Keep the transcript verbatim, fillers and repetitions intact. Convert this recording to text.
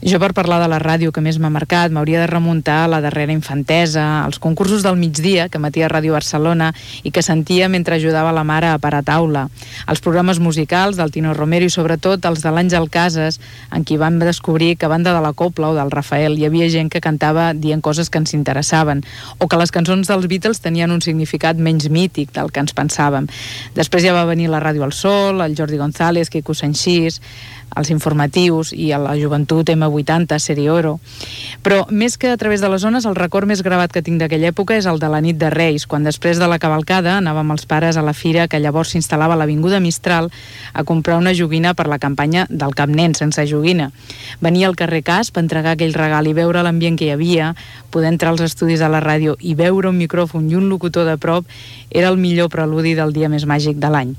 Jo, per parlar de la ràdio que més m'ha marcat, m'hauria de remuntar a la darrera infantesa, als concursos del migdia que emetia Ràdio Barcelona i que sentia mentre ajudava la mare a parar taula, els programes musicals del Tino Romero i sobretot els de l'Àngel Casas, en qui vam descobrir que a banda de la copla o del Rafael hi havia gent que cantava dient coses que ens interessaven, o que les cançons dels Beatles tenien un significat menys mític del que ens pensàvem. Després ja va venir la Ràdio al Sol, el Jordi González, Quico Sanchís, els informatius i a la joventut ema vuitanta, Sèrie Oro. Però més que a través de les zones, el record més gravat que tinc d'aquella època és el de la nit de Reis, quan després de la cavalcada anàvem els pares a la fira que llavors s'instal·lava a l'Avinguda Mistral a comprar una joguina per la campanya del Cap Nen sense joguina. Venia al carrer Casp a entregar aquell regal i veure l'ambient que hi havia, poder entrar als estudis de la ràdio i veure un micròfon i un locutor de prop era el millor preludi del dia més màgic de l'any.